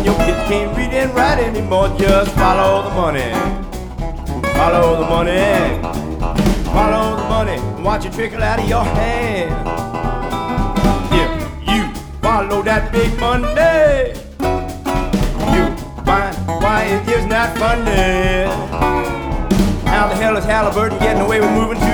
your kids can't read and write anymore. Just follow the money. Follow the money. Follow the money and watch it trickle out of your hand. If you follow that big money, you find why it is not funny. How the hell is Halliburton getting away with moving